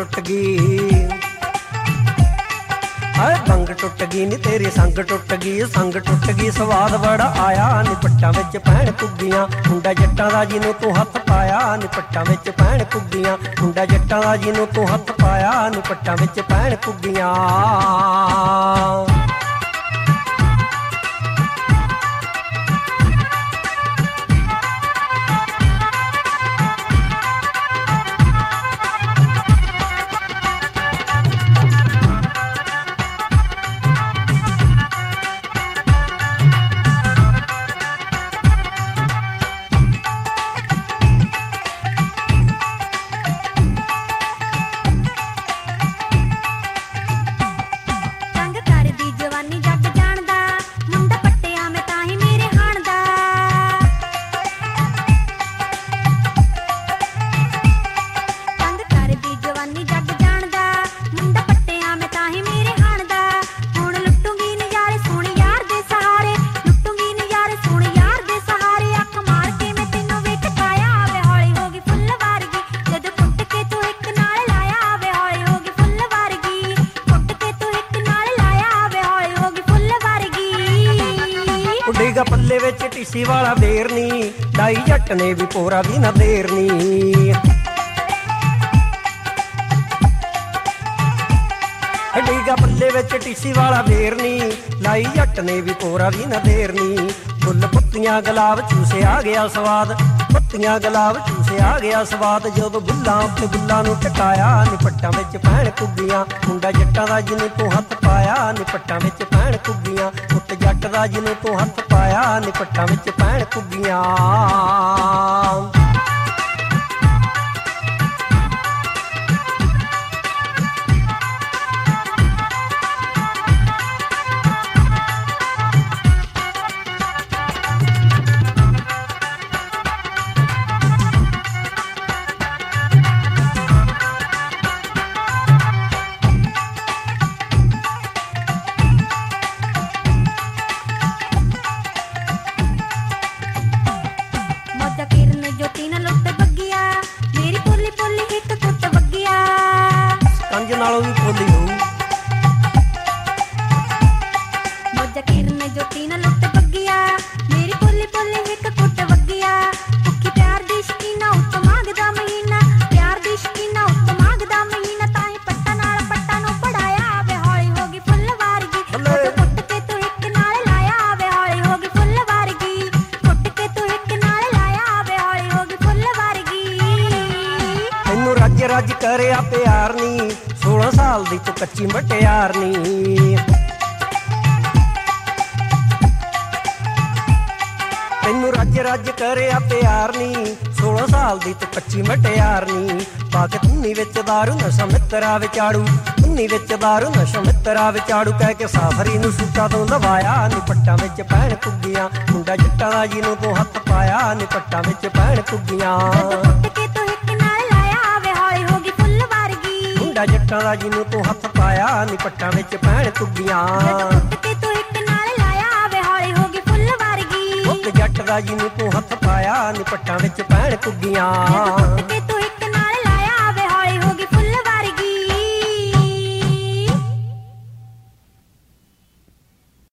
टुट गई, हाय बंग टुट गई नी तेरी संग टुट गई स्वाद बड़ा आया नी पट्टां विच पैण कुग्गियां मुंडा जट्टां दा जिन्नू तू हत्थ पाया नी पट्टां विच पैण कुग्गियां मुंडा जट्टां दा जिन्नू तू हत्थ पाया नी पट्टां विच पैण कुग्गियां। ਡਿਗਾ ਪੱਲੇ ਵਿੱਚ ਟੀਸੀ ਵਾਲਾ ਵੇਰ ਨੀ ਡਾਈ ਜੱਟ ਨੇ ਵੀ ਪੋਰਾ ਵੀ ਨਾ ਦੇਰਨੀ, ਡਿਗਾ ਪੱਲੇ ਵਿੱਚ ਟੀਸੀ ਵਾਲਾ ਵੇਰ ਨੀ ਲਾਈ ਜੱਟ ਨੇ ਵੀ ਪੋਰਾ ਵੀ ਨਾ ਦੇਰਨੀ। ਫੁੱਲ ਪੱਤੀਆਂ ਗੁਲਾਬ ਚੂਸੇ ਆ ਗਿਆ ਸਵਾਦ, ਪੱਤੀਆਂ ਗੁਲਾਬ ਚੂਸੇ ਆ ਗਿਆ ਸਵਾਦ ਜਦੋਂ ਬੁੱਲਾਂ ਉੱਤੇ ਬੁੱਲਾਂ ਨੂੰ ਟਕਾਇਆ ਨੀ ਪੱਟਾਂ ਵਿੱਚ ਪੈਣ ਕੁੱਗੀਆਂ ਮੁੰਡਾ ਜੱਟਾਂ ਦਾ ਜਿਹਨੂੰ ਤੂੰ ਹੱਥ ਪਾਇਆ ਨੀ ਪੱਟਾਂ ਵਿੱਚ ਪੈਣ ਕੁੱਗੀਆਂ ਪੁੱਤ ਜੱਟ ਦਾ ਜਿਹਨੂੰ ਤੂੰ ਹੱਥ ਪਾਇਆ ਨੀ ਪੱਟਾਂ ਵਿੱਚ ਪੈਣ ਕੁੱਗੀਆਂ। ਕੰਜ ਨਾਲੋਂ ਵੀ ਪੋਲੀ ਹੋਊ ਮੋਜਾ ਕਿਰਨ ਜੋਤੀ ਨਾ ਲੁੱਟ ਬੱਗਿਆ ਮੇਰੀ ਪੋਲੀ ਪੋਲੀ ਇੱਕ ਕੁੱਟ ਵੱਗਿਆ ਭੁੱਖੀ ਪਿਆਰ ਦੀ ਸ਼ਕੀਨਾ ਉੱਤ ਮੰਗਦਾ ਮਹੀਨਾ ਪਿਆਰ ਦੀ ਸ਼ਕੀਨਾ ਉੱਤ ਮੰਗਦਾ ਮਹੀਨਾ ਤਾਂ ਹੀ ਪੱਟਾਂ ਨਾਲ ਪੱਟਾਂ ਨੂੰ ਪੜਾਇਆ ਵੇ ਹੌਲੀ ਹੋ ਗਈ ਫੁੱਲ ਵਾਰਗੀ ਕੁੱਟ ਕੇ ਤੂੰ ਇੱਕ ਨਾਲ ਲਾਇਆ ਵੇ ਹੌਲੀ ਹੋ ਗਈ ਫੁੱਲ ਵਾਰਗੀ ਕੁੱਟ ਕੇ ਤੂੰ ਇੱਕ ਨਾਲ ਲਾਇਆ ਵੇ ਹੌਲੀ ਹੋ ਗਈ ਫੁੱਲ ਵਾਰਗੀ। ਤੈਨੂੰ ਰੱਜ ਰੱਜ ਕਰਿਆ ਪਿਆਰ ਨੀ 16 ਸਾਲ ਦੀ ਤੂੰ ਕੱਚੀ ਮਟਿਆਰ ਨੀ, ਤੈਨੂੰ ਰੱਜ ਰੱਜ ਕਰਿਆ ਪਿਆਰ ਨੀ 16 ਸਾਲ ਦੀ ਤੂੰ ਕੱਚੀ ਮਟਿਆਰ ਨੀ। ਪਾ ਕੇ ਧੁੰਨੀ ਵਿੱਚ ਦਾਰੂ ਨਸ਼ਾ ਮਿੱਤਰਾ ਵਿਚਾੜੂ ਧੁੰਨੀ ਵਿੱਚ ਦਾਰੂ ਨਸ਼ਾ ਮਿੱਤਰਾ ਵਿਚਾੜੂ ਕਹਿ ਕੇ ਸਾਫਰੀ ਨੂੰ ਸੂਟਾਂ ਤੋਂ ਲਵਾਇਆ ਨੀ ਪੱਟਾਂ ਵਿੱਚ ਪੈਣ ਕੁੱਗੀਆਂ ਮੁੰਡਾ ਜੱਟਾਂ ਦਾ ਜਿਹਨੂੰ ਤੂੰ ਹੱਥ ਪਾਇਆ ਨੀ ਪੱਟਾਂ ਵਿੱਚ ਪੈਣ ਕੁੱਗੀਆਂ। ਜੱਟਾਂ ਦਾ ਜਿਹਨੂੰ ਤੂੰ ਹੱਥ ਪਾਇਆ ਨੀ ਪੱਟਾਂ ਵਿੱਚ ਪੈਣ ਕੁੱਗੀਆਂ ਕੇ ਤੂੰ ਇੱਕ ਨਾਲ ਲਾਇਆ ਵੇ ਹੌਲੀ ਹੋ ਗਈ ਫੁੱਲ ਵਾਰਗੀ ਜੱਟ ਦਾ ਜਿਹਨੂੰ ਤੂੰ ਹੱਥ ਪਾਇਆ ਨੀ ਪੱਟਾਂ ਵਿੱਚ ਪੈਣ ਕੁੱਗੀਆਂ।